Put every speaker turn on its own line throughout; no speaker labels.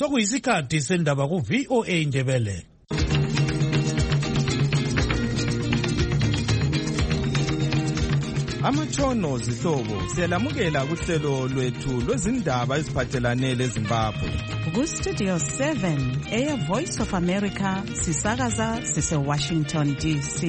sokuyisikhathi sendaba ku-VOA Indebele.
Amatshono zihlobo siyalamukela kuhlelo lwethu lwezindaba eziphathelane leZimbabwe.
Ku-Studio 7 Air Voice of America sisakaza sise-Washington DC.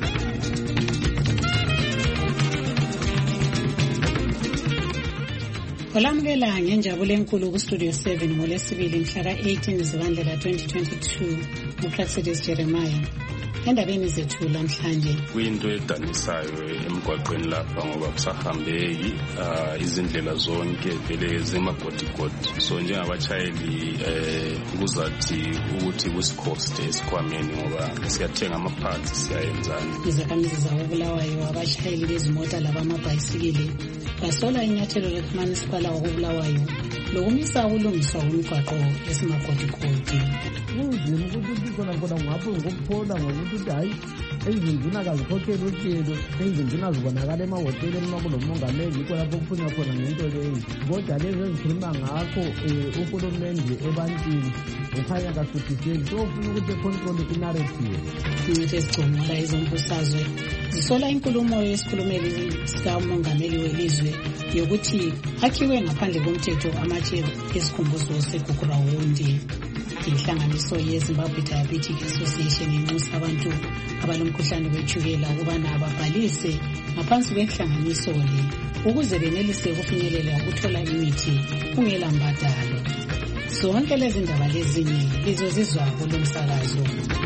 Olamukela ngenjabulo enkulu ku-Studio 7 ngolesibili mhla ka-18 Zibandlela 2022 uPraxedis Jeremiah. Endabeni zethu namhlanje
kuyinto edanisayo emgwaqweni lapha ngoba kusahambeki izindlela zonke vele zemagodigodi, so njengabatshayeli kuzathi ukuthi kusikhoste esikhwameni ngoba siyathenga amaphathi siyayenzani.
Izakhamizi zakoBulawayo abashayeli bezimota labamabhayisikili basola inyathelo likamasipala wakoBulawayo lokumisa ukulungiswa kwemigwaqo esimagodigodi.
Kunzima ukuthi khona ngapho ngokuphola ngokuthi hayi ezinduna kazikhokhela uhlelo, ezinduna zibonakala emahoteli emakulomongameli yikho lapho kuphunywa khona ngento leyo. Kodwa lezi ezikhuluma ngakho uhulumende ebantwini ukhanya kasuthiseli, so ufuna ukuthi econtrol i-narrative.
Incithe ezicomula ezombusazwe zisola inkulumo yesikhulumeli sikamongameli welizwe yokuthi akhiwe ngaphandle komthetho amatshe esikhumbuzo segugurawundi. Inhlanganiso yeZimbabwe Diabetic Association inxusa abantu abalomkhuhlane wetshukela ukubana ababhalise ngaphansi kwenhlanganiso le ukuze benelise ukufinyelela ukuthola imithi kungela mbadalo. Zonke lezi ndaba lezinye lizozizwa kulo msakazo.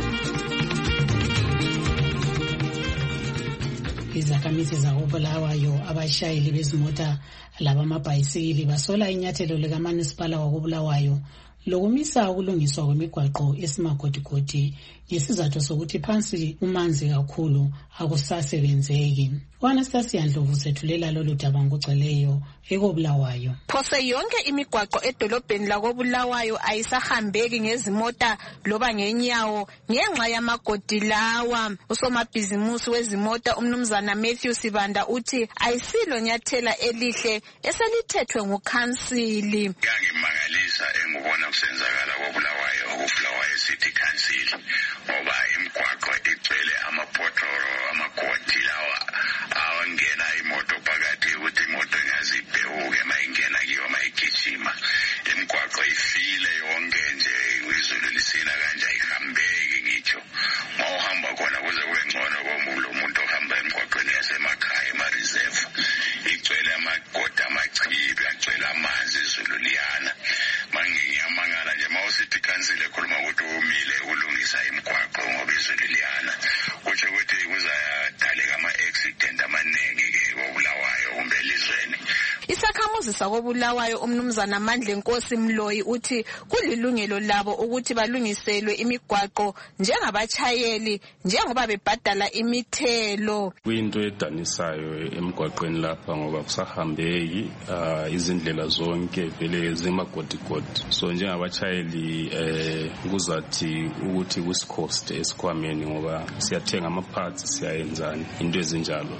Izakhamizi zakoBulawayo abashayeli bezimota labamabhayisikili basola inyathelo likamasipala wakoBulawayo lokumisa ukulungiswa kwemigwaqo esimagodigodi ngesizathu sokuthi phansi umanzi kakhulu akusasebenzeki. U-Anastasia Ndlovu sethulela lolu daba ngokugcweleyo ekoBulawayo.
Phose yonke imigwaqo edolobheni lakoBulawayo ayisahambeki ngezimota loba ngenyawo ngenxa yamagodi lawa. Usomabhizimusi wezimota umnumzana Matthew Sibanda uthi ayisilo nyathela elihle eselithethwe ngukhansili.
Yangimangalisa engubona kusenzakala koBulawayo okuBulawayo City Council ngoba imigwaqo igcwele amapotoro amagodi lawa awangena imoto phakathi ukuthi imoto ingazibhewuke mayingena kiyo mayigijima. Imigwaqo ifile yonke nje izulu lisina kanje ayihambeki ngitsho. Mawuhamba khona kuze kube ngcono komuntu umuntu ohamba emigwaqweni yasemakhaya ema-reserve igcwele amagodi amachibi agcwele amanzi izulu liyana. Mangiyamangala nje mawusithi ikhansile ekhuluma ukuthi umile ukulungisa imigwaqo ngoba izulu liyana kutsho ukuthi kuzadaleka ama-accident amaningi-ke koBulawayo kumbe elizweni.
Isakhamuzi sakoBulawayo umnumzana Mandle Nkosi Mloyi uthi kulilungelo labo ukuthi balungiselwe imigwaqo njengabatshayeli njengoba bebhadala imithelo.
Kuyinto edanisayo emgwaqweni lapha ngoba kusahambeki izindlela zonke vele zemagodigodi, so njengabatshayeli kuzathi ukuthi kusikhoste esikhwameni ngoba siyathenga amaphathi siyayenzani into ezinjalo.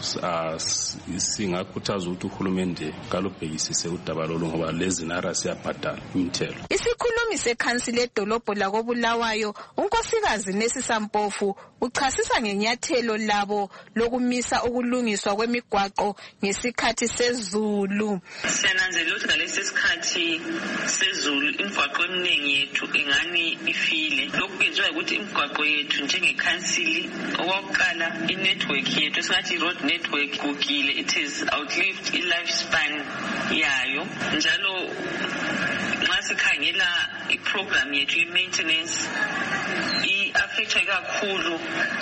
Singakhuthaza ukuthi uhulumende kalubhekisise udaba lolu ngoba lezi nara siyabhadala imithelo.
Isikhulumi sekhansile edolobho lakoBulawayo unkosikazi Nesisa Mpofu uchasisa ngenyathelo labo lokumisa ukulungiswa kwemigwaqo ngesikhathi sezulu.
Siyananzelela ukuthi ngalesi sikhathi sezulu imigwaqo eminingi yethu ingani ifile. Lokhu kwenziwa ukuthi imigwaqo yethu njengekhansili okokuqala i-network yethu esingathi road network kugile, it is outlived i-lifespan yayo. Njalo nxa sikhangela i-program yethu ye-maintenance i-affectwe kakhulu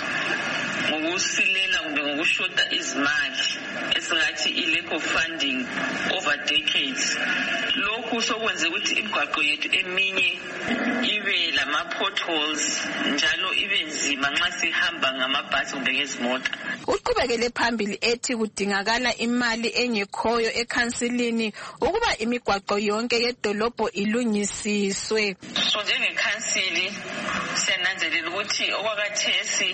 ngokusilela kumbe ngokushota izimali esingathi i-lack of funding over decades. Lokhu sokwenze ukuthi imigwaqo yethu eminye ibe lama-potholes njalo ibe nzima nxa sihamba ngamabhasi kumbe ngezimota.
Uqhubekele phambili ethi kudingakala imali engekhoyo ekhansilini ukuba imigwaqo yonke yedolobho ilungisiswe.
So njengekhansili siyananzelela ukuthi okwakathesi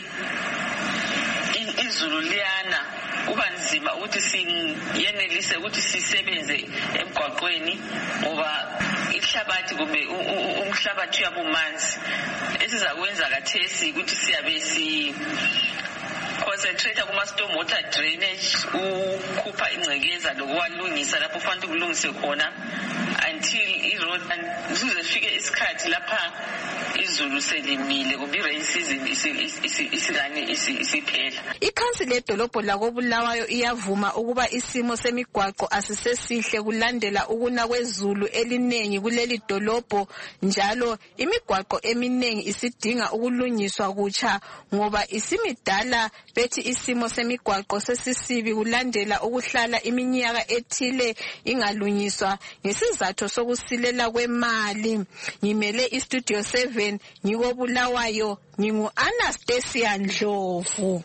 izulu liyana kuba nzima ukuthi siyenelise ukuthi sisebenze emgwaqweni ngoba umhlabathi kumbe umhlabathi uyabumanzi. Esizakwenza kathesi ukuthi siyabe concentrate kuma-storm water drainage ukhupha ingcekeza lokuwalungisa lapho ufanele kulungise khona until i-road zizofike isikhathi lapha izulu selimile kumbe i-rain season isiphela.
Ikhansili yedolobho lakoBulawayo iyavuma ukuba isimo semigwaqo asisesihle kulandela ukuna kwezulu elinengi kuleli dolobho, njalo imigwaqo eminengi isidinga ukulungiswa kutsha ngoba isimidala. Bethi isimo semigwaqo sesisibi kulandela ukuhlala iminyaka ethile ingalungiswa ngesizathu sokusilela kwemali. Ngimele iStudio 7 ngikoBulawayo, ngingu-Anastasia Ndlovu.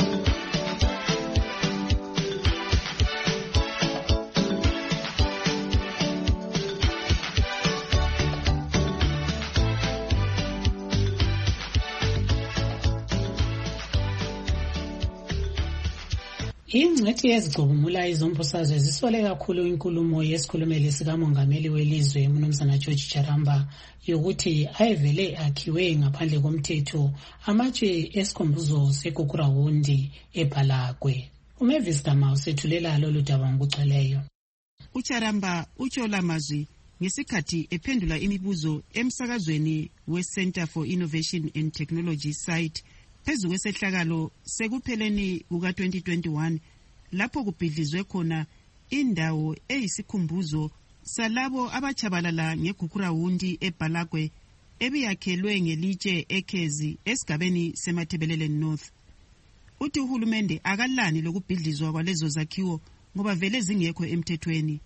Ingcwethi yezigcubungula izombusazwe zisole kakhulu inkulumo yesikhulumeli sikamongameli welizwe uMnumzana George Jaramba yokuthi ayevele akhiwe ngaphandle komthetho amatshe esikhumbuzo seGugurawundi eBhalagwe. uMavis Dama usethulela lolu daba ngokugcweleyo.
uJaramba utsho la mazwi ngesikhathi ephendula imibuzo emsakazweni we-Center for Innovation and Technology site phezu kwesehlakalo sekupheleni kuka-2021 lapho kubhidlizwe khona indawo eyisikhumbuzo salabo abachabalala ngeGugurawundi eBhalagwe ebiyakhelwe ngelitshe eKhezi esigabeni seMathebelele North. Uthi uhulumende akalani lokubhidlizwa kwalezo zakhiwo ngoba vele zingekho emthethweni.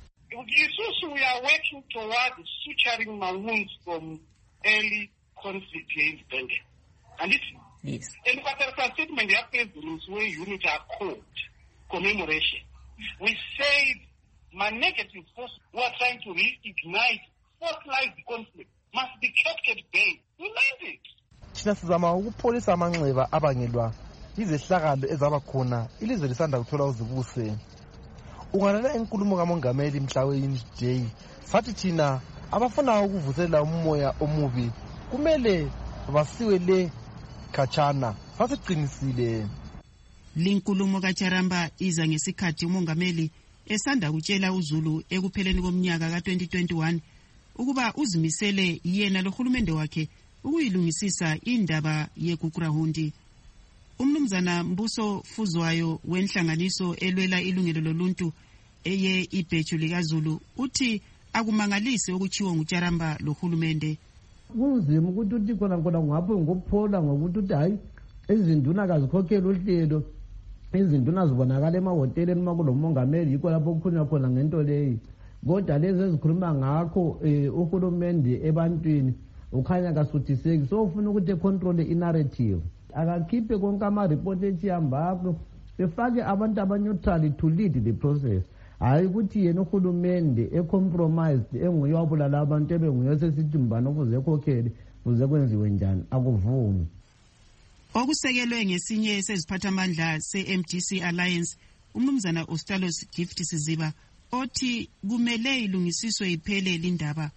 We are working towards suturing my wounds from early conflict ending. And it's yes. And what our statement is where units are called commemoration. We said my negative force who are trying to reignite fossilized conflict must be kept at bay. We meant it.
Thina sizama ukupholisa amanxeba abangelwa izehlakalo ezaba khona ilizwe lisanda kuthola uzibuse. Ungalalela inkulumo kamongameli mhla we-Day sathi thina abafuna ukuvuselela umoya omubi kumele basiwe le khatshana sasiqinisile.
Linkulumo kaJaramba iza ngesikhathi umongameli esanda kutshela uZulu ekupheleni komnyaka ka-2021 ukuba uzimisele yena lohulumende wakhe ukuyilungisisa indaba yeGugurawundi. Umnumzana Mbuso Fuzwayo wenhlanganiso elwela ilungelo loluntu eye ibheju likaZulu uthi akumangalise okuchiwo nguJaramba lohulumende.
Kunzima ukuthi uthi khona ngapho ngokuphola ngokuthi uthi hayi izinduna kazikhokhela uhlelo, izinduna zibonakala emahoteleni makulomongameli yikho lapho kukhulunywa khona ngento leyi. Kodwa lezi ezikhuluma ngakho uhulumende ebantwini ukhanya kasuthiseki, so ufuna ukuthi control i-narrative. Akakhiphe konke ama-report echihambako befake abantu abaneutral to lead the process. Hayi ukuthi yena uhulumende ecompromised enguye wabulala abantu ebenguye sesithi mbani ukuze ekhokhele kuze kwenziwe njani, akuvumi.
Okusekelwe ngesinye seziphathamandla se-MDC Alliance umnumzana Ostalos Gift Siziba othi kumele ilungisiswe iphele lindaba.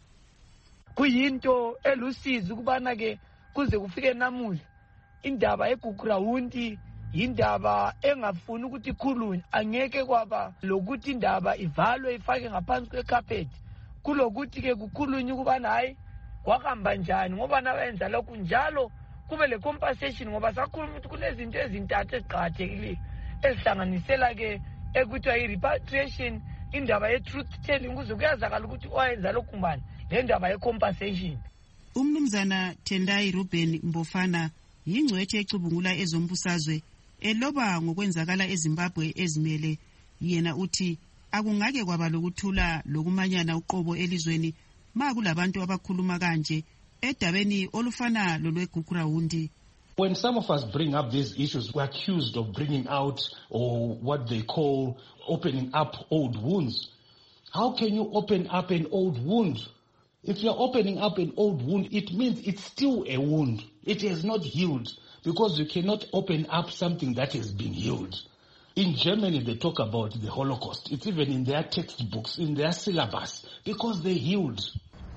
Kuyinto elusizi ukubana ke kuze kufike namuhla indaba yeGugurawundi yindaba engafuni ukuthi ikhulunywe, angeke kwaba lokuthi indaba ivalwe ifake ngaphansi kwecarpet kulokuthi ke kukhulunywe ukubana hayi kwahamba njani ngoba nabenza lokhu njalo kube le compensation ngoba sakhuluma ukuthi kunezinto ezintathu eziqhakathekileyo ezihlanganisela ke ekuthiwa i-repatriation, indaba ye-truth telling ukuze kuyazakala ukuthi oyenza lokhu mbani, le ndaba ye-compensation.
Umnumzana Tendai Ruben Mbofana yingcwethi ecubungula ezombusazwe eloba ngokwenzakala eZimbabwe ezimele. Yena uthi akungake kwaba lokuthula lokumanyana uqobo elizweni makulabantu abakhuluma kanje edabeni olufana lolweGugurawundi.
When some of us bring up these issues, we're accused of bringing out or what they call opening up old wounds. How can you open up an old wound? If you're opening up an old wound, it means it's still a wound. It has not healed because you cannot open up something that has been healed. In Germany, they talk about the Holocaust. It's even in their textbooks, in their syllabus, because they healed.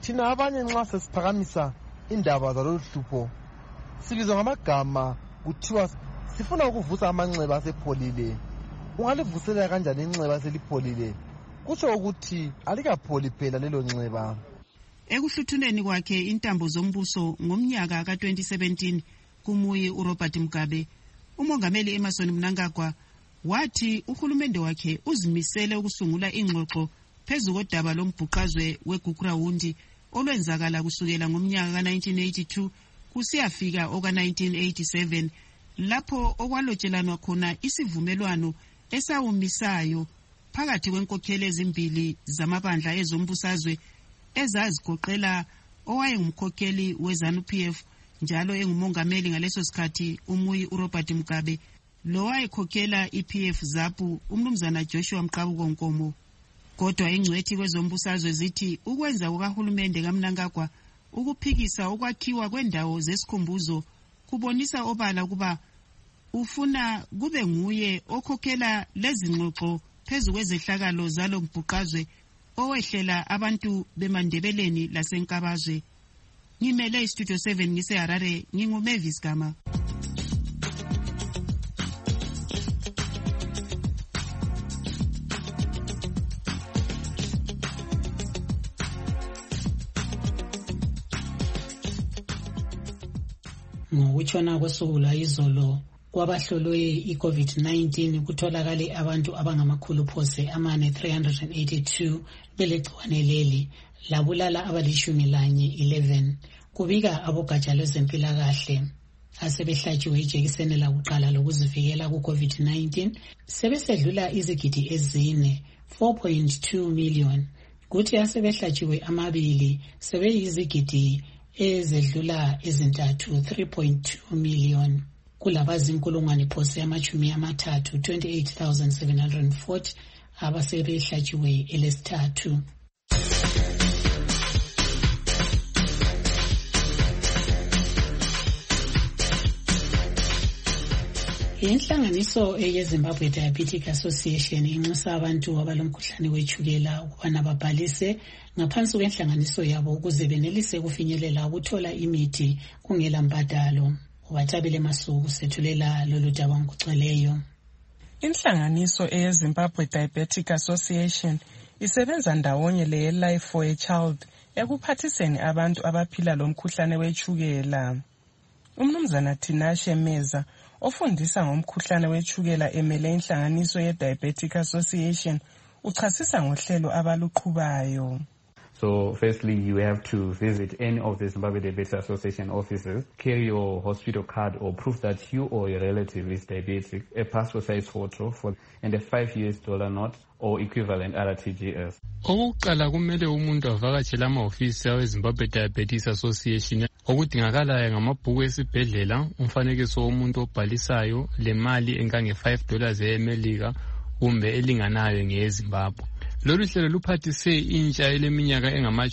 thina abanye nxa sesiphakamisa indaba zalolu hlupho sibizwa ngamagama kuthiwa sifuna ukuvusa amanxeba asepholile. Ungalivusela kanjani inxeba eselipholile? Kutsho ukuthi alikapholi phela lelo nxeba.
Ekuhluthuneni kwakhe intambo zombuso ngomnyaka ka-2017 kumuyi uRobert Mugabe, umongameli Emmerson Mnangagwa wathi uhulumende wakhe uzimisele ukusungula ingxoxo phezu kodaba lombhuqazwe weGugurawundi olwenzakala kusukela ngomnyaka ka-1982 kusiyafika oka-1987 lapho okwalotshelanwa khona isivumelwano esawumisayo phakathi kwenkokheli ezimbili zamabandla ezombusazwe ezazigoqela owayengumkhokheli weZANU-PF njalo engumongameli ngaleso sikhathi umuyi uRobert Mugabe lo wayekhokhela iPF ZAPU umnumzana Joshua Mqabuko Nkomo. Kodwa ingcwethi kwezombusazwe zithi ukwenza kukahulumende kaMnangagwa ukuphikisa ukwakhiwa kwendawo zesikhumbuzo kubonisa obala kuba ufuna kube nguye okhokhela lezi ngxoxo phezu kwezehlakalo zalo mbhuqazwe owehlela abantu beMandebeleni laseNkabazwe. Ngimele iStudio 7 ngiseHarare, nginguMavis Gama.
Ngokutshona kwesuku izolo kwabahlolwe i-COVID-19 kutholakale abantu abangamakhulu phose amane 382 belegciwane leli labulala abali11. Kubika abogatsha lwezempilakahle asebehlatshiwe ijekiseni lakuqala lokuzivikela ku-COVID-19 sebesedlula izigidi ezine 4.2 million, kuthi asebehlatshiwe amabili sebeyizigidi ezedlula ezintathu 3.2 million. Kulabazinkulungwane phose amachumi amathathu 28,740 abasebehlatshiwe elesithathu. Inhlanganiso yeZimbabwe Diabetic Association inxusa abantu abalomkhuhlane wetshukela ukubana babhalise ngaphansi kwenhlanganiso yabo ukuze benelise kufinyelela ukuthola imithi kungela mbadalo. Ubathabile Masuku sethulela lolu daba ngokugcweleyo.
Inhlanganiso yeZimbabwe Diabetic Association isebenza ndawonye leYelife for a Child ekuphathiseni abantu abaphila lomkhuhlane wetshukela. Umnumzana Tinashe Meza ofundisa ngomkhuhlane wetshukela emele inhlanganiso yeDiabetic Association uchasisa ngohlelo abaluqhubayo.
So firstly, you have to visit any of the Zimbabwe Diabetes Association offices, carry your hospital card or proof that you or your relative is diabetic, a passport size photo and a $5 note or equivalent RTGS.
Okokuqala kumele umuntu avakatshele amahhovisi aweZimbabwe Diabetes Association. Okudingakalayo ngamabhuku esibhedlela, umfanekiso womuntu obhalisayo, lemali engange $5 eMelika kumbe elinganayo ngeZimbabwe. Lolu hlelo luphathise intsha eleminyaka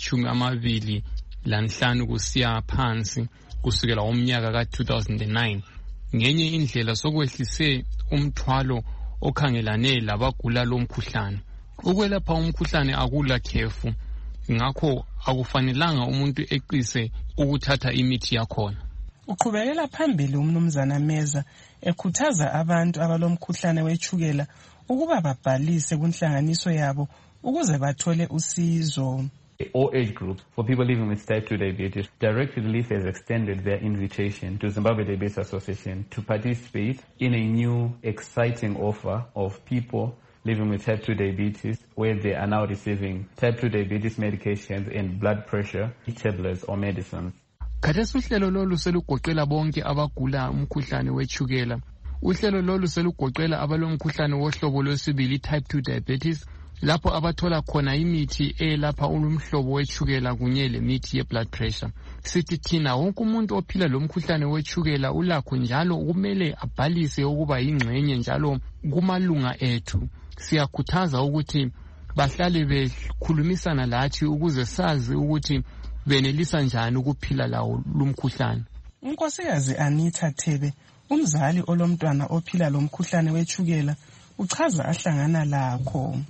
engamashumi 25 kusiya phansi kusukela ngomnyaka ka-2009. Ngenye indlela sokwehlise umthwalo okhangelane labagula lomkhuhlane. Ukwelapha umkhuhlane akula khefu, ngakho akufanelanga umuntu eqise ukuthatha imithi yakhona.
Uqhubekela phambili umnumzana Meza ekhuthaza abantu abalomkhuhlane wetshukela ukuba babhalise kunhlanganiso yabo ukuze bathole usizo.
All age groups for people living with type 2 diabetes, Direct Relief has extended their invitation to Zimbabwe Diabetes Association to participate in a new exciting offer of people living with type 2 diabetes, where they are now receiving type 2 diabetes medications and blood pressure tablets or medicines.
Khathesi uhlelo lolu selugoqela bonke abagula umkhuhlane wetshukela. Uhlelo lolu selugoqela abalomkhuhlane wohlobo lwesibili type 2 diabetes, lapho abathola khona imithi elapha ulumhlobo wetshukela kunye lemithi ye-blood pressure. Sithi thina wonke umuntu ophila lomkhuhlane wetshukela ulakho njalo kumele abhalise ukuba yingxenye njalo kumalunga ethu. Siyakhuthaza ukuthi bahlale bekhulumisana lathi ukuze sazi ukuthi benelisa njani ukuphila lawo lumkhuhlane.
Unkosikazi Anita Thebe, umzali olomntwana ophila lomkhuhlane wetshukela, uchaza ahlangana lakho.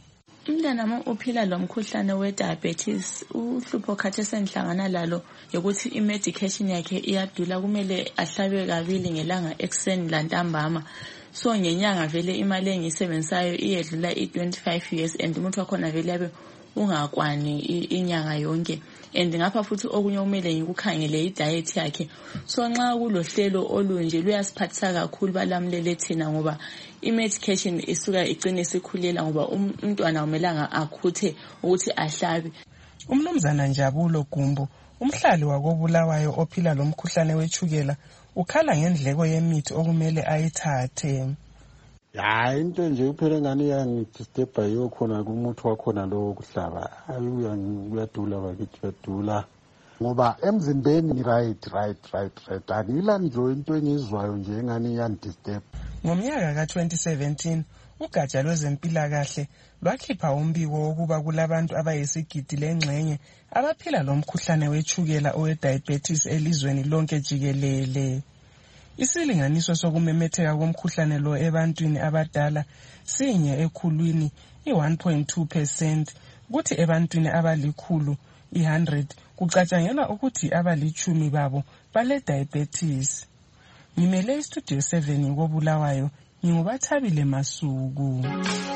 Umntanami uphila lomkhuhlane we-diabetes. Uhlupho khathesi engihlangana lalo ukuthi i-medication yakhe iyadula, kumele ahlabe kabili ngelanga ekuseni lantambama. So ngenyanga vele imali engiyisebenzisayo iyedlula i-25 years and umuntu wakhona vele yabe ungakwani inyanga yonke. And ngapha futhi okunye kumele ngikukhangele i-diet yakhe. So nxa kulohlelo olunje luyasiphathisa kakhulu balamlele thina ngoba i-medication isuka igcine isikhulela ngoba umntwana umelanga akhuthe ukuthi ahlabe.
Umnumzana Njabulo Gumbo, umhlali wakoBulawayo ophila lomkhuhlane wetshukela, ukhala ngendleko yemithi okumele ayithathe.
Ya into nje kuphela ngani yangidisturba yokhona kumuthi wakhona lo kuhlaba uyadula bakithi badula ngoba emzimbeni right akila nje into engizwayo nje ngani yandisturb.
Ngomnyaka ka-2017 ugatsha lwezempilakahle lwakhipha umbiko wokuba kulabantu abayisigidi lengxenye abaphila lomkhuhlane wetshukela owe-diabetes elizweni lonke jikelele. Isilinganiso sokumemetheka komkhuhlane lo ebantwini abadala sinye ekhulwini i-1.2%, kuthi ebantwini abalikhulu i-100 kucatshangelwa ukuthi abalichumi babo bale-diabetes. Ngimele istudio 7 koBulawayo, nginguBathabile Masuku.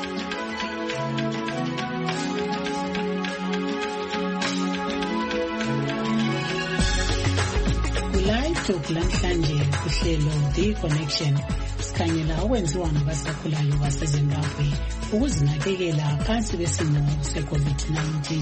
Live talk namhlanje kuhlelo The Connection sikhangela okwenziwa ngabasakhulayo baseZimbabwe ukuzinakekela phansi kwesimo se-COVID-19.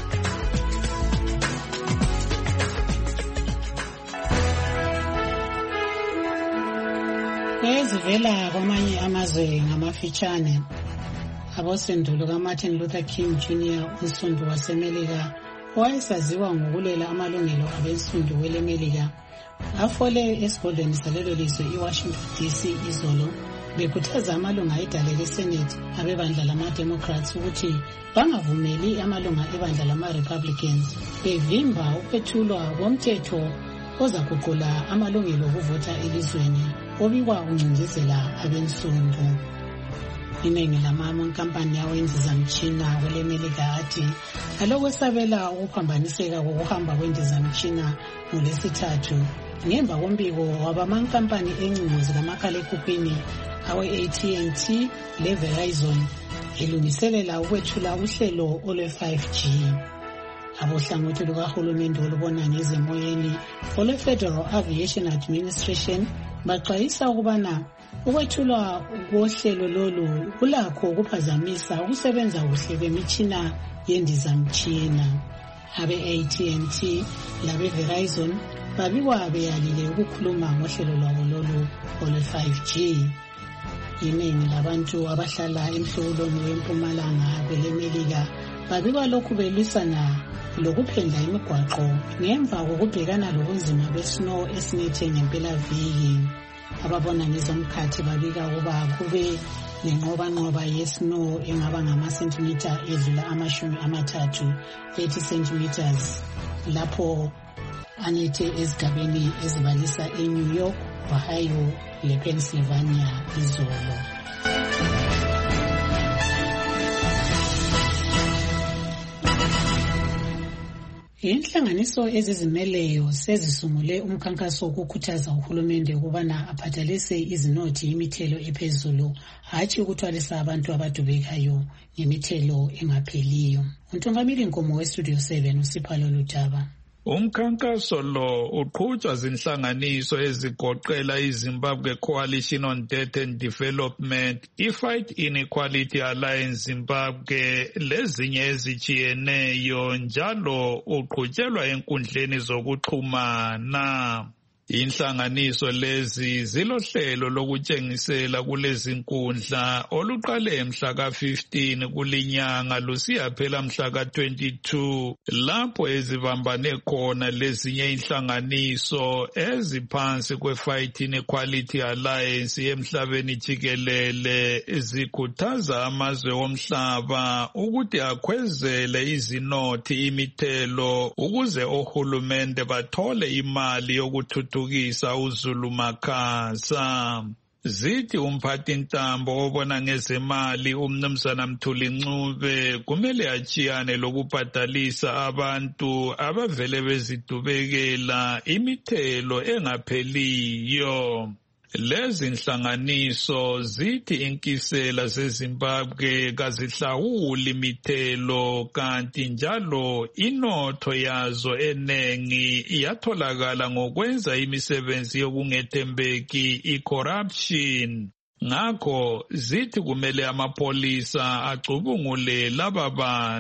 Ezivela kwamanye amazwe ngamafitshane, abosendulo kaMartin Luther King Jr. unsundu waseMelika owayesaziwa ngokulwela amalungelo abensundu weleMelika afole esigodlweni salelo lizwe iWashington DC izolo bekhuthaza amalunga edale leSenate abebandla lama-Democrats ukuthi bangavumeli amalunga ebandla lama-Republicans bevimba ukwethulwa komthetho ozaguqula amalungelo okuvota elizweni obikwa uncindezela abensundu. Iningi lamankampani yawendizamtshina kweleMelika athi alokwesabela ukuphambaniseka kokuhamba kwendizamtshina ngoLwesithathu ngemva kombiko wabamankampani encingo zikamakhalekhukhwini awe-AT&T le-Verizon elungiselela ukwethula uhlelo olwe-5G. Abohlangothi lukahulumende olubona ngezemoyeni olwe-Federal Aviation Administration baxwayisa ukubana ukwethulwa kohlelo lolu kulakho ukuphazamisa ukusebenza kuhle kwemitshina yendizamtshina. Abe-AT&T labe-Verizon babikwa beyalile ukukhuluma ngohlelo lwabo lolu olwe-5G. Iningi labantu abahlala emhlabeni wempumalanga kweleMelika babikwa lokhu belwisana lokuphendla imigwaqo ngemva kokubhekana lobunzima besnow esinethe ngempelaviki. Ababona ngezomkhathi babika ukuba kube nenqobanqoba yesnow engaba ngamasentimitha edlula 30 centimeters lapho anethe ezigabeni ezibalisa eNew York, Ohio lePennsylvania izolo. Inhlanganiso ezizimeleyo sezisungule umkhankaso wokukhuthaza uhulumende ukubana aphathalise izinothi imithelo ephezulu hatshi ukuthwalisa abantu abadubekayo ngemithelo engapheliyo. Untongamili Nkomo weStudio 7 uSiphalo Lutaba.
Umkhankaso lo uqhutshwa zinhlanganiso ezigoqela iZimbabwe Coalition on Death and Development, iFight Inequality Alliance Zimbabwe lezinye ezijiyeneyo, njalo uqhutshelwa enkundleni zokuxhumana. Inhlanganiso lezi zilohlelo lokutshengisela kulezi nkundla oluqale mhla ka-15 kulinyanga lusiya phela mhla ka-22 lapho ezibambane khona lezinye inhlanganiso eziphansi kwe-Fight Inequality Alliance emhlabeni jikelele zikhuthaza amazwe omhlaba ukuthi akhwezele izinothi imithelo ukuze ohulumende bathole imali yokuthuthuka uzulu makhasa. Zithi umphathintambo obona ngezemali umnumzana Mthuli Ncube kumele achiyane lokubhadalisa abantu abavele bezidubekela imithelo engapheliyo. Lezi nhlanganiso zithi inkisela zeZimbabwe kazihlawuli imithelo kanti njalo inotho yazo enengi iyatholakala ngokwenza imisebenzi yokungethembeki i-corruption. Ngakho zithi kumele amapolisa acubungule laba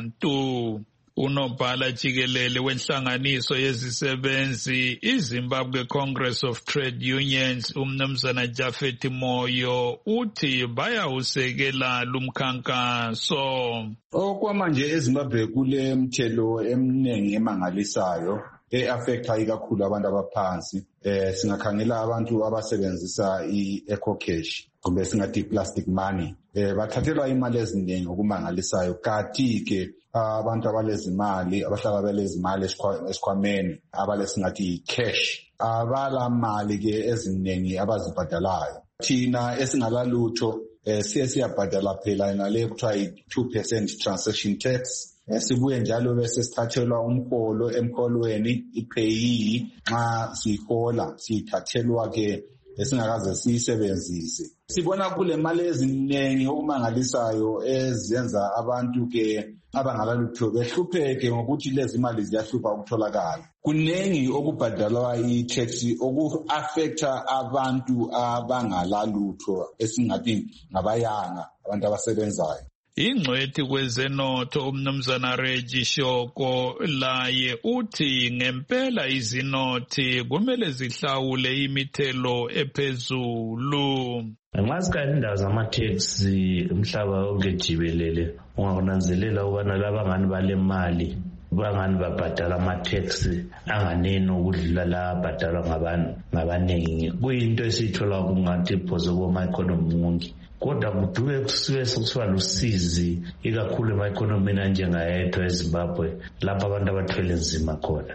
bantu. Unobhala jikelele wenhlanganiso yezisebenzi iZimbabwe Congress of Trade Unions umnumzana Jafet Moyo uthi bayawusekela lumkhankaso.
Okwamanje eZimbabwe kule mthelo eminingi emangalisayo e-affecta ikakhulu abantu abaphansi. Singakhangela abantu abasebenzisa i-eco cash kumbe singathi plastic money. Bathathelwa imali eziningi okumangalisayo kanti ke abantu abalezimali abahlala belezimali esikhwameni abalesingathi cash abala mali ke eziningi abazibhadalayo. Thina esingalalutho siyabhadala phela nale kuthiwa i-2% transaction tax. Sibuye njalo bese sithathelwa umholo emholweni iPay nxa sihola sithathelwa ke esingakaze siyisebenzise. Sibona kule mali eziningi okumangalisayo ezenza abantu ke abangalalutho behlupheke ngokuthi lezi mali ziyahlupha ukutholakala. Kunengi okubhadalwa i-tax oku-affecta abantu abangalalutho esingathi ngabayanga abantu abasebenzayo.
Ingcwethi kwezenotho umnumzana Reggie Shoko laye uthi ngempela izinothi kumele zihlawule imithelo ephezulu.
Nxa sikhathi indawo zama-taxi umhlaba wonke jikelele ungakunanzelela ukubana labangani balemali bangani babhadala ama-taxi anganeni ukudlula la abhadalwa ngabaningi. Kuyinto esiyithola kungathi phoze koma-economy wonke. Kodwa kuduke kusuke sokusiba lusizi ikakhulu ema-economini anjengayethu eZimbabwe lapho abantu abathwele nzima khona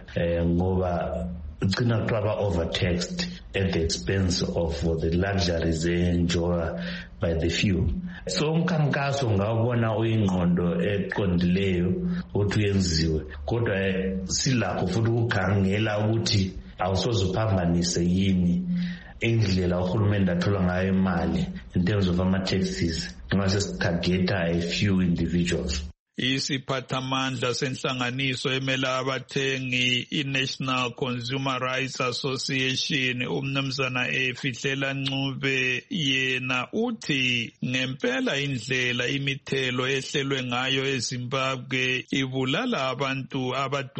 ngoba ugcina kuthiwa ba-overtaxed at the expense of the luxuries enjoy by the few. So umkhankaso ngawubona uyingqondo eqondileyo ukuthi uyenziwe kodwa silakho futhi ukukhangela ukuthi awusoze uphambanise yini indlela uhulumende athola ngayo imali in terms of ama-taxes nxa sesitargeta a few individuals.
Isiphathamandla senhlanganiso emela abathengi i-National Consumer Rights Association umnumzana Efihlela Ncube yena uthi ngempela indlela imithelo ehlelwe ngayo eZimbabwe ibulala abantu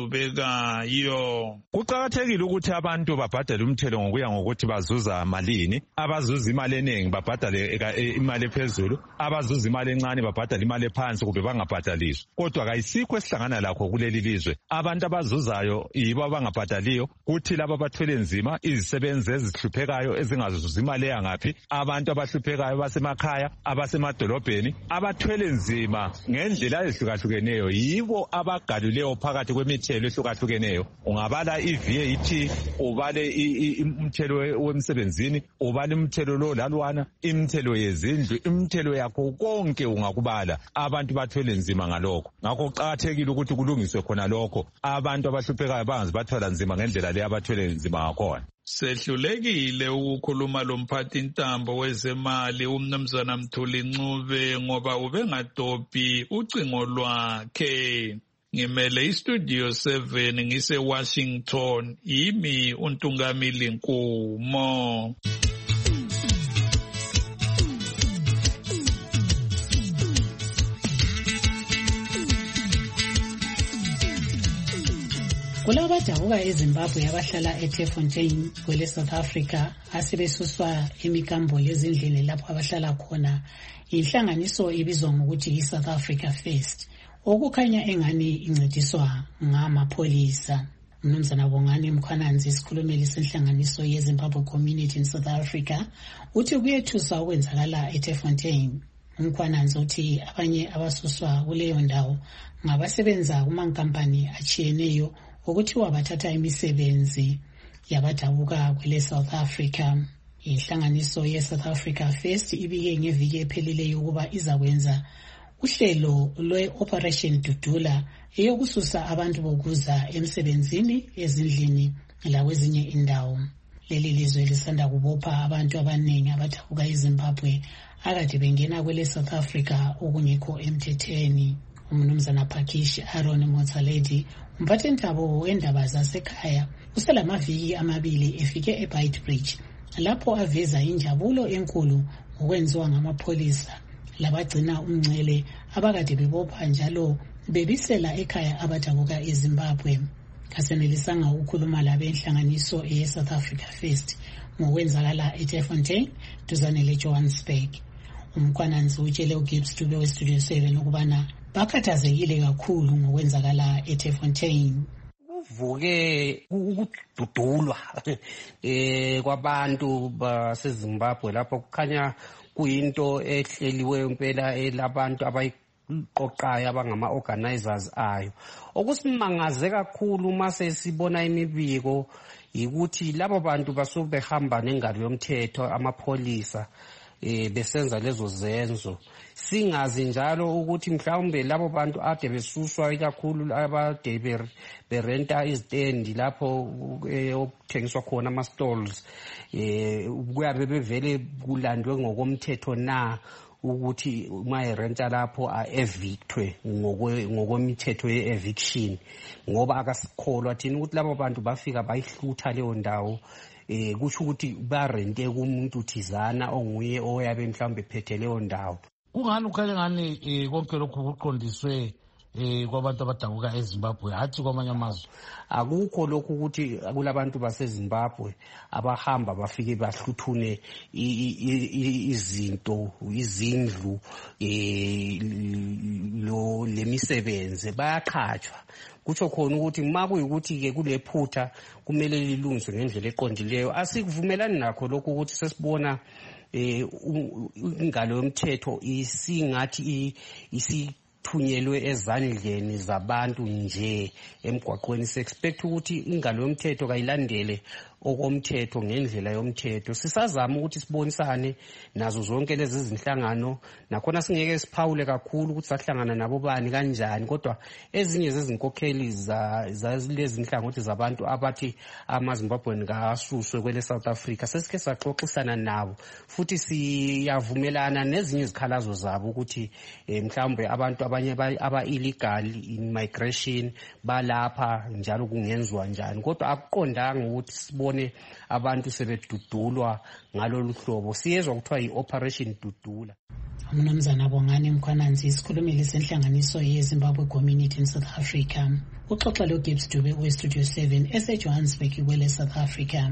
abadubekayo.
Kuqakathekile ukuthi abantu babhadale umthelo ngokuya ngokuthi bazuza malini. Abazuza imali eningi babhadale imali ephezulu, abazuza imali encane babhadale imali ephansi kumbe bangabhadali. Kodwa kayisikho esihlangana lakho kuleli lizwe. Abantu abazuzayo yibo abangabhadaliyo, kuthi laba abathwele nzima izisebenzi ezihluphekayo ezingazuza imali yangaphi, abantu abahluphekayo basemakhaya, abasemadolobheni, abathwele nzima ngendlela ezihlukahlukeneyo yibo abagaluleyo phakathi kwemithelo ehlukahlukeneyo. Ungabala i-VAT, ubale umthelo wemsebenzini, ubale umthelo lo lalwana, imithelo yezindlu, imithelo yakho konke ungakubala. Abantu bathwele nzima ngalokho. Ngakho kuqakathekile ukuthi kulungiswe khona lokho. Abantu abahluphekayo bangazi bathwala nzima ngendlela le abathwele nzima ngakhona.
Sehlulekile ukukhuluma lomphathintambo wezemali umnumzana Mthuli Ncube ngoba ubengadobhi ucingo lwakhe. Ngimele iStudio 7 ngise Washington, yimi uNtungamili Nkumo.
Kulabo abadabuka eZimbabwe abahlala eThefontein kwele South Africa asebesuswa imikambo yezindlini lapho abahlala khona inhlanganiso ibizwa ngokuthi iSouth Africa First okukhanya engani incediswa ngamapholisa. Mnumzana Bongani Mkhwananzi isikhulumeli senhlanganiso yeZimbabwe Community in South Africa uthi kuyethusa ukwenzakala eThefontein. Mkhwananzi uthi abanye abasuswa kuleyo ndawo ngabasebenza kumankampani achiyeneyo ukuthi wabathatha imisebenzi yabadabuka kwele South Africa. Inhlanganiso ye-South Africa First ibike ngeviki ephelileyo ukuba izakwenza uhlelo lwe-Operation Dudula eyokususa abantu bokuza emsebenzini, ezindlini lakwezinye indawo. Leli lizwe lisanda kubopha abantu abaningi abadabuka eZimbabwe akade bengena kwele South Africa okungekho emthethweni. Umnumzana Pakish Aaron Mothaledi, umphathintabo wendaba zasekhaya, uselamaviki amabili efike eBeitbridge lapho aveza injabulo enkulu ngokwenziwa ngamapholisa labagcina umngcele abakade bebopha njalo bebisela ekhaya abadabuka eZimbabwe. Kasenelisanga ukukhuluma labenhlanganiso ye-South Africa First ngokwenzakala eTerfontein duzane leJohannesburg. Umkhwananzi utshele uGibbs Dube weStudio 7 ukubana bakhathazekile kakhulu ngokwenzakala eTerfontein.
Kuvuke ukududulwa kwabantu baseZimbabwe lapho kukhanya kuyinto ehleliweyo impela elabantu abayiqoqayo abangama-organizers ayo. Okusimangaze kakhulu mase sibona imibiko yikuthi labo bantu basuke behamba nengalo yomthetho amapholisa besenza lezo zenzo. Singazi njalo ukuthi mhlawumbe labo bantu ade besuswa ikakhulu abade berenta izitendi lapho okuthengiswa khona ama-stalls kuyabe bevele kulandwe ngokomthetho na ukuthi uma erenta lapho a-evictwe ngokwemithetho ye-eviction, ngoba akasikholwa thina ukuthi labo bantu bafika bayihlutha leyo ndawo. Kusho ukuthi barente kumuntu thizana onguye oyabe mhlawumbe phethe leyo ndawo.
Kungani ukhale ngani konke lokhu kuqondiswe kwabantu abadabuka eZimbabwe hathi kwamanye amazwe?
Akukho lokhu ukuthi kulabantu baseZimbabwe abahamba bafike bahluthune izinto, izindlu, lemisebenzi bayaqhatshwa. Kutsho khona ukuthi ma kuyikuthi-ke kulephutha kumele lilungiswe ngendlela eqondileyo. Asikuvumelani nakho lokhu ukuthi sesibona ingalo yomthetho isingathi isithunyelwe ezandleni zabantu nje emgwaqweni. Si-expect ukuthi ingalo yomthetho kayilandele okomthetho ngendlela yomthetho. Sisazama ukuthi sibonisane nazo zonke lezi zinhlangano, nakhona singeke siphawule kakhulu ukuthi sahlangana nabo bani kanjani, kodwa ezinye zezinkokheli zalezi nhlangothi zabantu abathi amaZimbabwean kasuswe kwele South Africa sesike saxoxisana nabo, futhi siyavumelana nezinye izikhalazo zabo ukuthi mhlawumbe abantu abanye aba-illegal immigration balapha njalo kungenziwa njani, kodwa akuqondanga ukuthi sibone abantu sebedudulwa ngalolu hlobo. Siyezwa kuthiwa yi-Operation Dudula.
Umnumzana Bongani Mkhwananzi, isikhulumeli senhlanganiso ye-Zimbabwe Community in South Africa, uxoxa loGibbs Dube weStudio 7 eseJohannesburg kwele South Africa.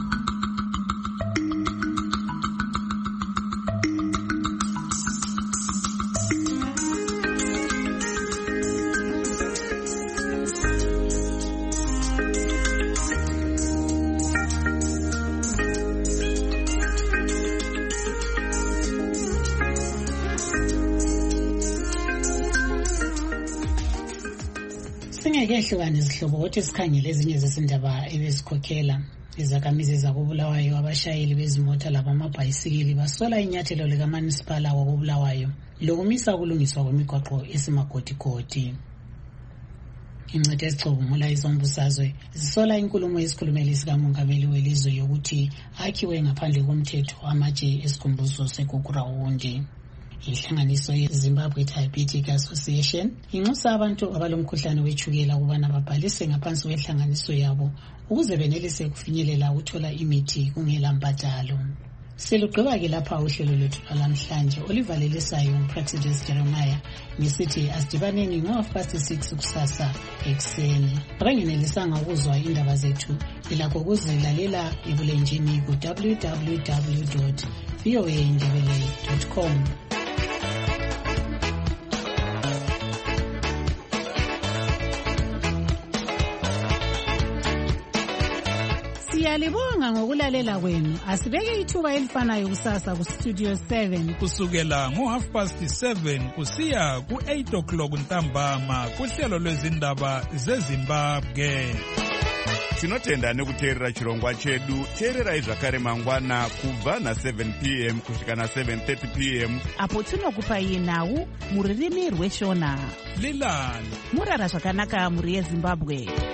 Singeke izihlobo ukuthi sikhangele ezinye zezindaba ebezikhokhela. Izakhamizi zakobulawayo, abashayeli bezimota labamabhayisikili basola inyathelo likaMunisipala wakobulawayo lokumisa ukulungiswa kwemigwaqo esemagodigodi. Ingcithe ezicubungula izombusazwe zisola inkulumo yesikhulumeli sikamongameli welizwe yokuthi akhiwe ngaphandle komthetho amatshe esikhumbuzo seGugurawundi. Inhlanganiso ye-Zimbabwe Diabetic Association inxusa abantu abalomkhuhlane wetshukela ukubana babhalise ngaphansi kwenhlanganiso yabo ukuze benelise kufinyelela ukuthola imithi kungela mbadalo. Selugqiba-ke lapha uhlelo lwethu lwalamhlanje olivalelisayo uPraxidis Jeremiah ngisithi asidibaneni ngo-6:30 kusasa ekuseni. Abangenelisanga ukuzwa indaba zethu ilakho ukuzilalela ebulenjini ku-www.voaindebele.com. Siyalibonga ngokulalela kwenu. Asibeke ithuba elifanayo kusasa kuStudio 7
kusukela ngo-7:30 kusiya ku-8 o'clock ntambama kuhlelo lwezindaba zeZimbabwe.
tinotenda nekuteerera chirongwa chedu. teererai zvakare mangwana kubva na7 p.m. kusvika na7:30 p.m.
apo tinokupai nhau muririmi rweshona.
Lilani
murara zvakanaka muri yeZimbabwe.